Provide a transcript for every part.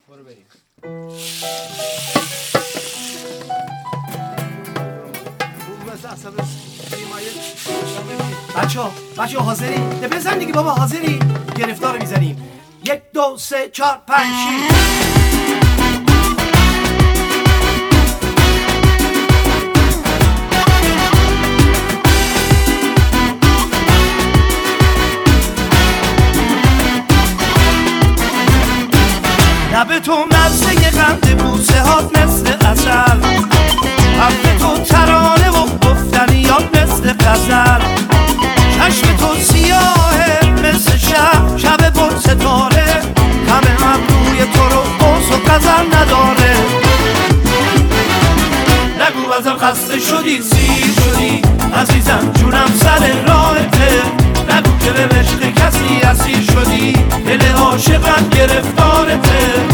برو بریم. بچه ها حاضری؟ بزن دیگه بابا، حاضری؟ گرفتار میزنیم. 1 2 3 4 5 6. لب تو مزه قند بوسه هات مثل عسل، حرف تو ترانه و گفتنیات مثل غزل، چشم تو سیاهه مثل شب پر ستاره، همه ابروی تو رو قوس و غزل نداره. نگو ازم خسته شدی سیر شدی عزیزم جونم سر راهته، نگو که به عشق کسی اسیر شدی دل عاشقم گرفتارته.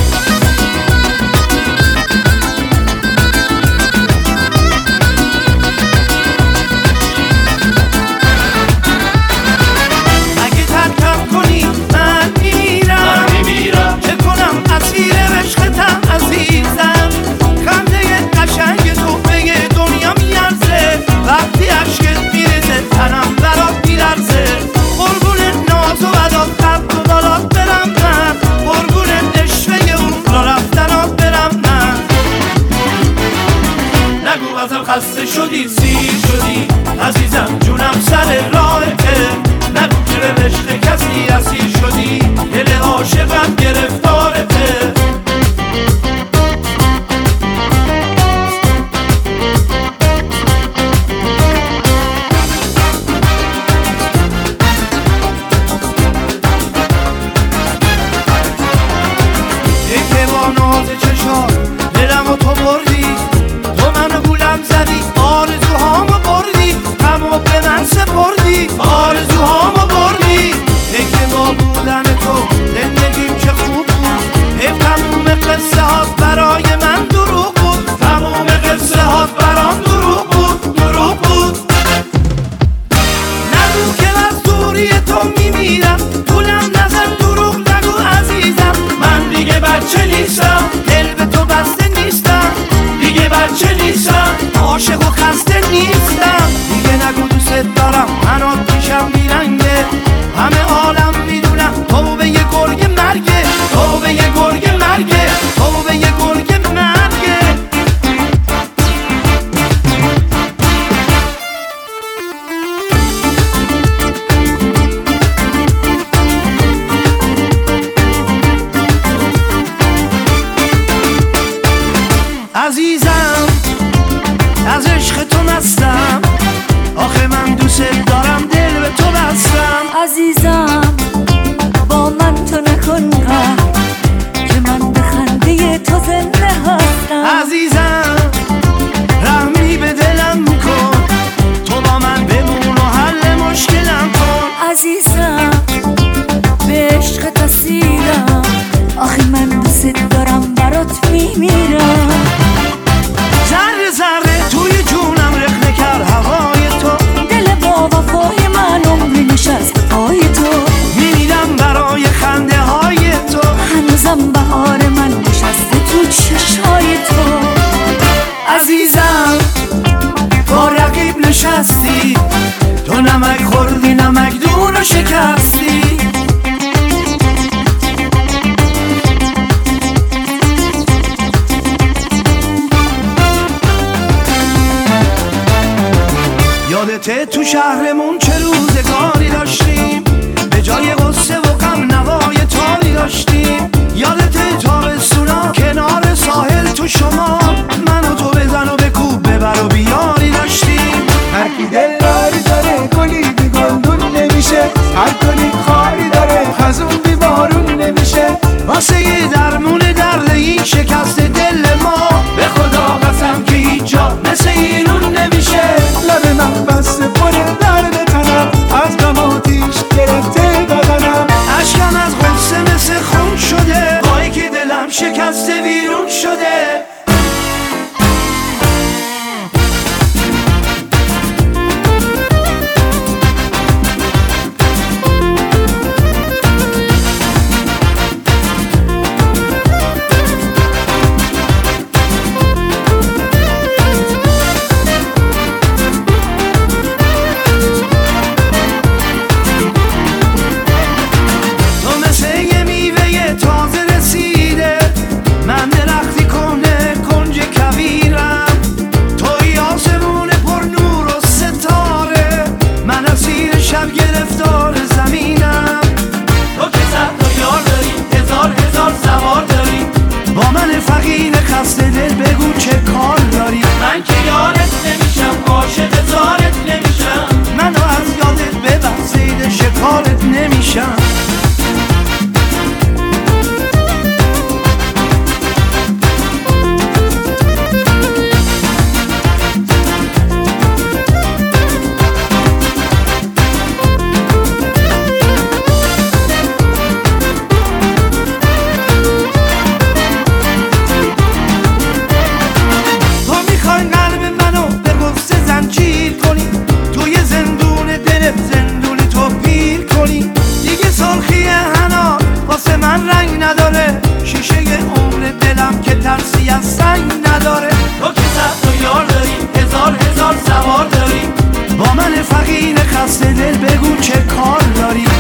اگه ترکم کنی من میمیرم، چه کنم اسیر عشقتم عزیزم، خنده قشنگ تو به دنیا میارزه، وقتی عشقت میرزه تنم برات میلرزه. قربون ناز و ودات قد و بالات برم من، قربون عشقه اون را رفتنات برم من. نگو ازم خسته شدی سیر شدی عزیزم جونم سر راهته، نگو که به عشق کسی اسیر شدی دل عاشقم گرفتارته. یکی با ناز چشات دلم و تو بردی، تو منو گولم زدی آرزوهامو بردی، غمو به من سپردی آرزوهامو بردی. یکی با بودن تو زندگیم چه خوب بود، تموم قصه هات برای من دروغ بود، تموم قصه هات برام دروغ بود دروغ بود. نگو که از دوری تو میمیرم، گولم نزن دروغ نگو عزیزم، من دیگه بچه نیستم دل به تو بسته نیستم، دیگه بچه نیستم عاشق و خسته نیستم. دیگه نگو دوست دارم منو پیشم میرنگه، همه عالم میدونم تو به یه گرگ مرگه، تو به یه گرگ مرگه، تو به یه گرگ مرگه. عزیزم از عشق تو مستم، آخه من دوست دارم دل به تو بستم. عزیزم با من تو نکن قهر، که من به خنده تو زنده هستم. عزیزم رحمی به دلم کن، تو با من بمون و حل مشکلم کن. عزیزم به عشقت اسیرم، آخه من دوست دارم برات میمیرم. ذره ذره توی جونم رخنه کرد هوای تو، دل با وفای من عمری نشست پای تو، میمیرم برای خنده های تو، هنوزم بهار من نشسته تو چشای تو. عزیزم با رقیب نشستی، تو نمک خوردی نمکدون رو شکستی. یادته تو شهرمون چه روزگاری داشتیم، به جای غصه و غم نوای تاری داشتیم. یادته تابستونا کنار ساحل تو شما، من و تو بزن و بکوب ببر و بیاری داشتیم. هر کی دلداری داره گلی بی گلدون نمیشه، هر گلی خاری داره خزون بی بارون نمیشه. واسه یه درمون درد این شکست دل ما، به خدا قسم که هیچ جا مثل اینون نمیشه. لب من بسته پر درد تنم، از غم آتیش گرفته بدنم. اشکم از غصه مثل خون شده، بایی که دلم شکسته بیرون شده. سنگ نداره. تو که 100 تا یار داری، هزار سوار داری، با من فقیر خسته دل بگو چه کار داری.